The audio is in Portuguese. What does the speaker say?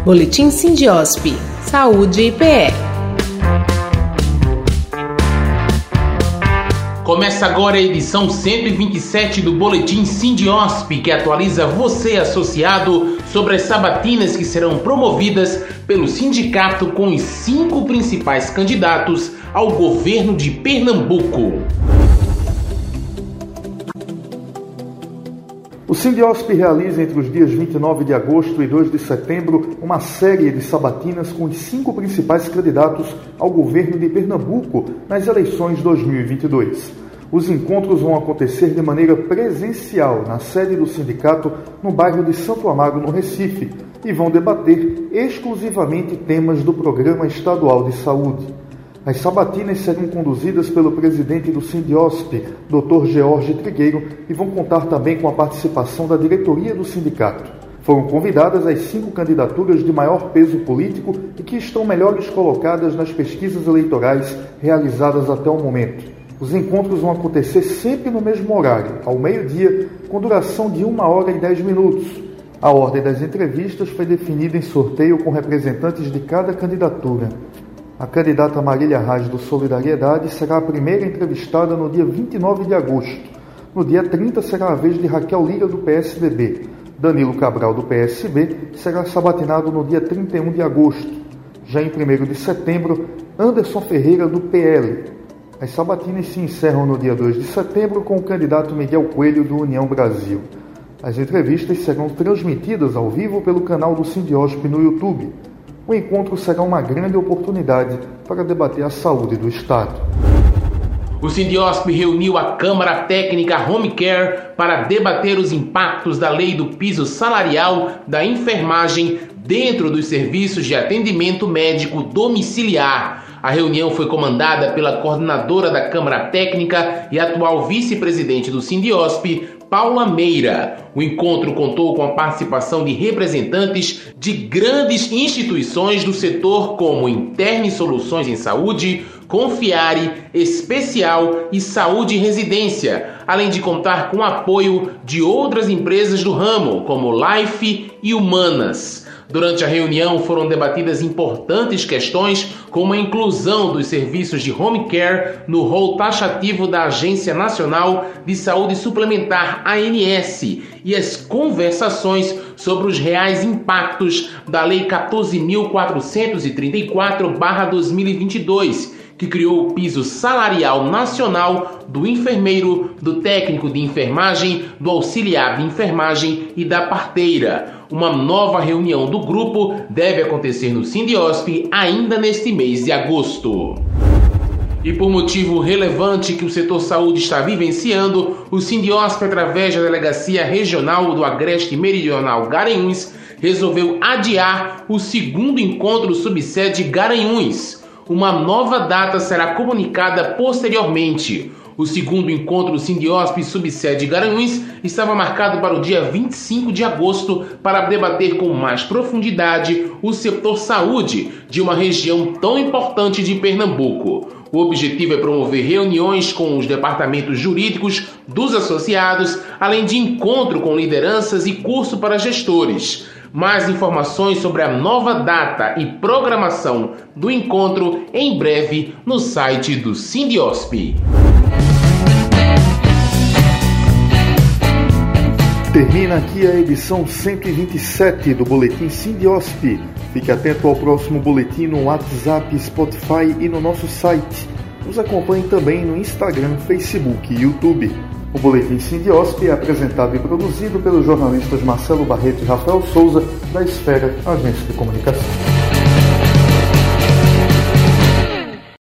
Boletim Sindiosp. Saúde e PE. Começa agora a edição 127 do Boletim Sindiosp, que atualiza você, associado, sobre as sabatinas que serão promovidas pelo sindicato com os 5 principais candidatos ao governo de Pernambuco. O Sindiosp realiza entre os dias 29 de agosto e 2 de setembro uma série de sabatinas com os 5 principais candidatos ao governo de Pernambuco nas eleições 2022. Os encontros vão acontecer de maneira presencial na sede do sindicato no bairro de Santo Amaro, no Recife, e vão debater exclusivamente temas do Programa Estadual de Saúde. As sabatinas serão conduzidas pelo presidente do Sindiosp, Dr. George Trigueiro, e vão contar também com a participação da diretoria do sindicato. Foram convidadas as 5 candidaturas de maior peso político e que estão melhores colocadas nas pesquisas eleitorais realizadas até o momento. Os encontros vão acontecer sempre no mesmo horário, ao meio-dia, com duração de 1 hora e 10 minutos. A ordem das entrevistas foi definida em sorteio com representantes de cada candidatura. A candidata Marília Reis do Solidariedade será a primeira entrevistada no dia 29 de agosto. No dia 30 será a vez de Raquel Lira, do PSDB. Danilo Cabral, do PSB, será sabatinado no dia 31 de agosto. Já em 1º de setembro, Anderson Ferreira, do PL. As sabatinas se encerram no dia 2 de setembro com o candidato Miguel Coelho, do União Brasil. As entrevistas serão transmitidas ao vivo pelo canal do Sindiosp no YouTube. O encontro será uma grande oportunidade para debater a saúde do Estado. O Sindiosp reuniu a Câmara Técnica Home Care para debater os impactos da lei do piso salarial da enfermagem dentro dos serviços de atendimento médico domiciliar. A reunião foi comandada pela coordenadora da Câmara Técnica e atual vice-presidente do Sindiosp, Paula Meira. O encontro contou com a participação de representantes de grandes instituições do setor como Interne Soluções em Saúde, Confiare, Especial e Saúde e Residência, além de contar com o apoio de outras empresas do ramo, como Life e Humanas. Durante a reunião foram debatidas importantes questões como a inclusão dos serviços de home care no rol taxativo da Agência Nacional de Saúde Suplementar, ANS, e as conversações sobre os reais impactos da Lei 14.434/2022, que criou o piso salarial nacional do enfermeiro, do técnico de enfermagem, do auxiliar de enfermagem e da parteira. Uma nova reunião do grupo deve acontecer no Sindiosp ainda neste mês de agosto. E por motivo relevante que o setor saúde está vivenciando, o Sindiosp, através da Delegacia Regional do Agreste Meridional Garanhuns, resolveu adiar o 2º encontro subsede Garanhuns. Uma nova data será comunicada posteriormente. O 2º encontro Sindiosp subsede Garanhuns estava marcado para o dia 25 de agosto para debater com mais profundidade o setor saúde de uma região tão importante de Pernambuco. O objetivo é promover reuniões com os departamentos jurídicos dos associados, além de encontro com lideranças e curso para gestores. Mais informações sobre a nova data e programação do encontro em breve no site do Sindiosp. Termina aqui a edição 127 do Boletim Sindiosp. Fique atento ao próximo boletim no WhatsApp, Spotify e no nosso site. Nos acompanhe também no Instagram, Facebook e YouTube. O Boletim Sindiosp é apresentado e produzido pelos jornalistas Marcelo Barreto e Rafael Souza, da Esfera, agência de comunicação.